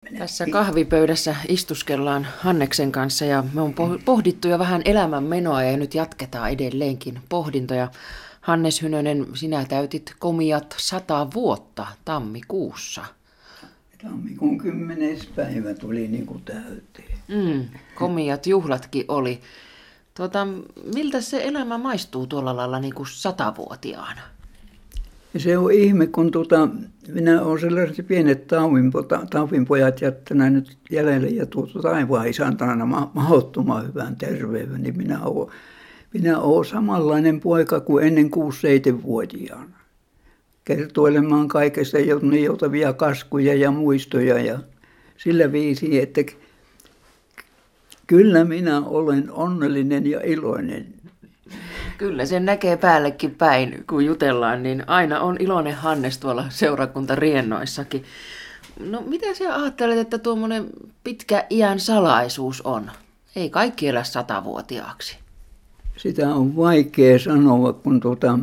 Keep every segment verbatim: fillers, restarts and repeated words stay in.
Tässä kahvipöydässä istuskellaan Hanneksen kanssa ja me on pohdittu jo vähän elämänmenoa ja nyt jatketaan edelleenkin pohdintoja. Hannes Hynönen, sinä täytit komiat sata vuotta tammikuussa. Tammikuun kymmenes päivä tuli niin kuin täyteen. Mm, komiat juhlatkin oli. Tuota, miltä se elämä maistuu tuolla lailla niin kuin satavuotiaana? Ja se on ihme, kun tuota, minä olen sellaiset pienet tauvinpojat, tauvinpojat jättänyt nyt jäljelle ja tuota taivaan isäntäänä mahdottoman hyvän terveyden, niin minä olen, minä olen samanlainen poika kuin ennen kuusi-seitsemänvuotiaana. Kertoilemaan kaikesta joutavia kaskuja ja muistoja ja sillä viisi, että kyllä minä olen onnellinen ja iloinen. Kyllä, sen näkee päällekin päin, kun jutellaan, niin aina on iloinen Hannes tuolla seurakuntariennoissakin. No mitä sinä ajattelet, että tuommoinen pitkä iän salaisuus on? Ei kaikki elä satavuotiaaksi. Sitä on vaikea sanoa, kun, tuota,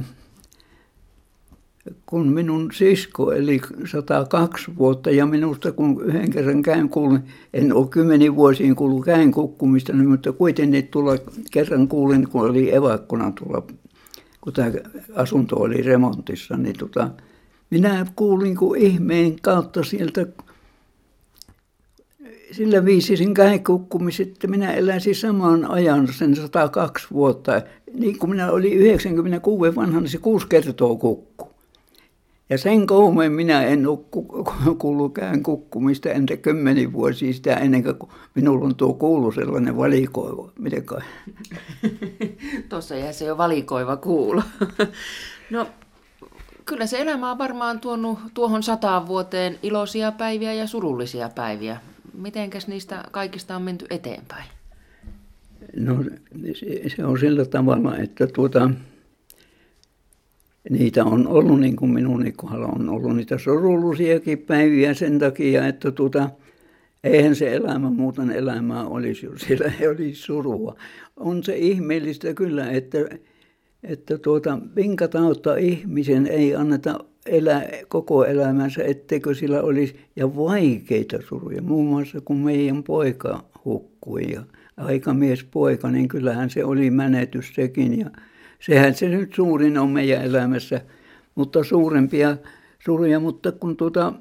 kun minun sisko eli sata kaksi vuotta ja minusta kun yhden kerran käyn kuulin, en ole kymmeniin vuosiin kuullut käyn kukkumista, mutta kuitenkin tulla kerran kuulin, kun oli evakkona tulla, kun tämä asunto oli remontissa, niin tuota, minä kuulin kuin ihmeen kautta sieltä sillä viisisin käyn kukkumista, että minä eläisin saman ajan sen sata kaksi vuotta. Niin kuin minä olin yhdeksänkymmentäkuusi vanha, niin se kuusi kertoo kukku. Ja sen koomeen minä en ole kuullut käyn kukkumista entä kymmenen vuosia sitä ennen kuin minulla on tuo kuulu sellainen valikoiva. Miten kai? Tuossa jää se jo valikoiva kuulo. No kyllä se elämä on varmaan tuonut tuohon sataan vuoteen iloisia päiviä ja surullisia päiviä. Mitenkäs niistä kaikista on menty eteenpäin? No se, se on sillä tavalla, että tuota... Niitä on ollut, niin kuin minun kohdalla on ollut niitä surullisiakin päiviä sen takia, että tuota, eihän se elämä muuten elämää olisi, jos siellä ei olisi surua. On se ihmeellistä kyllä, että, että tuota, minkä tautta ihmisen ei anneta elää koko elämänsä, etteikö sillä olisi, ja vaikeita suruja. Muun muassa kun meidän poika hukkui ja aikamiespoika, niin kyllähän se oli menetys sekin ja sehän se nyt suurin on meidän elämässä, mutta suurempia suruja, mutta kun tuota,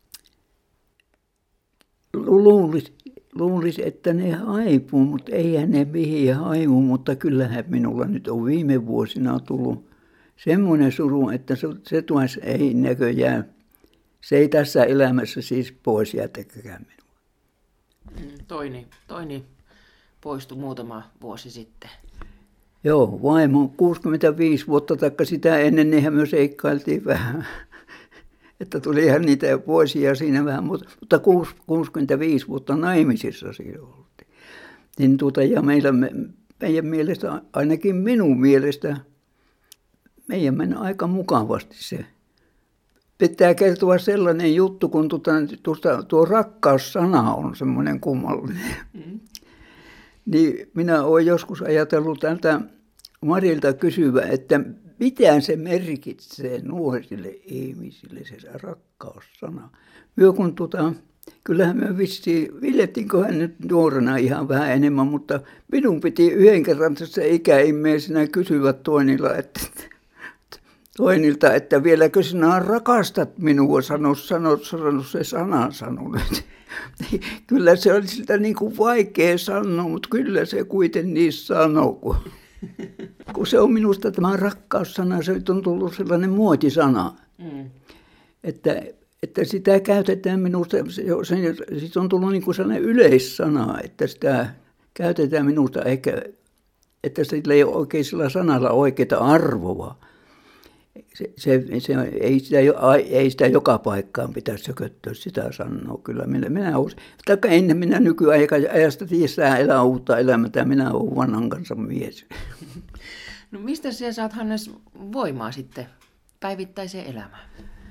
luulisi, luulisi, että ne haipuu, mutta eihän ne mihin haivu, mutta kyllähän minulla nyt on viime vuosina tullut semmoinen suru, että se, se tuossa ei näköjään, se ei tässä elämässä siis pois jätäkään minua. Toini, toini poistui muutama vuosi sitten. Joo, vaimo kuusikymmentäviisi vuotta taikka sitä ennen, niinhän me seikkailtiin vähän, että tulihan niitä vuosia siinä vähän, mutta, mutta kuusikymmentäviisi vuotta naimisissa siinä oltiin. Niin tuota, ja meillä, meidän mielestä, ainakin minun mielestä, meidän meni aika mukavasti se. Pitää kertoa sellainen juttu, kun tuota, tuosta, tuo rakkaussana on semmoinen kummallinen. Mm. Niin minä olen joskus ajatellut tältä Marilta kysyä, että mitä se merkitsee nuorille ihmisille se rakkaussana. Myö kun tuota, kyllähän me vissiin, viljettiinköhän nyt nuorena ihan vähän enemmän, mutta minun piti yhden kerran tässä ikäihmeisenä kysyä toinilla, että, toinilta, että vieläkö sinä rakastat minua, sano, sano, sano se sana, sano nyt. Kyllä se oli siltä niin kuin vaikea sanoa, mutta kyllä se kuitenkin niin sanoo. Kun, kun se on minusta tämä rakkaussana, se on tullut sellainen muotisana. Mm. Että, että sitä käytetään minusta, se, se, siitä on tullut niin kuin sellainen yleissana, että sitä käytetään minusta ehkä, että sillä ei ole oikein sillä sanalla oikeaa arvoa. Se, se, se, ei, sitä, ei sitä joka paikkaan pitäisi sököttöä sitä sanoa. Kyllä minä, minä olen, taikka ennen minä nykyajasta tiedän elää uutta elämää, minä olen vanhan kanssa mies. No mistä sinä saat, Hannes, voimaa sitten päivittäiseen elämään?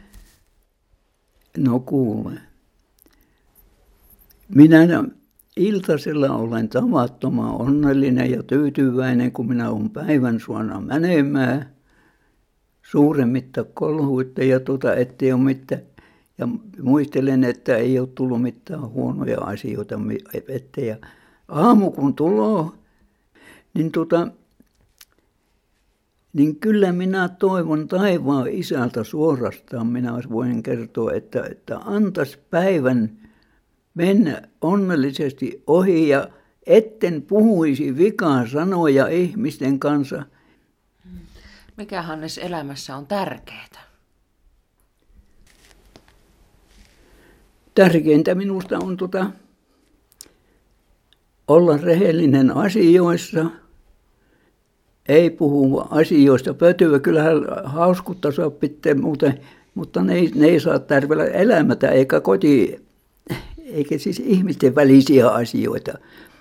No kuule. Minä iltasella olen tavattoman onnellinen ja tyytyväinen, kun minä olen päivän suona menemään. Suuremmitta kolhuitta ja tuota, ettei ole mitään. ja muistelen, että ei ole tullut mitään huonoja asioita eteen. Ja aamu kun tulee, niin, tota, niin kyllä minä toivon taivaan isältä suorastaan, minä voin kertoa, että, että antaisi päivän mennä onnellisesti ohi ja etten puhuisi vikaa sanoja ihmisten kanssa. Mikä, Hannes, elämässä on tärkeää? Tärkeintä minusta on tota, olla rehellinen asioissa, ei puhua asioista pötyä. Kyllähän hauskuutta saa pitää muuten, mutta ne ei, ne ei saa tärvellä elämätä eikä koti, eikä siis ihmisten välisiä asioita.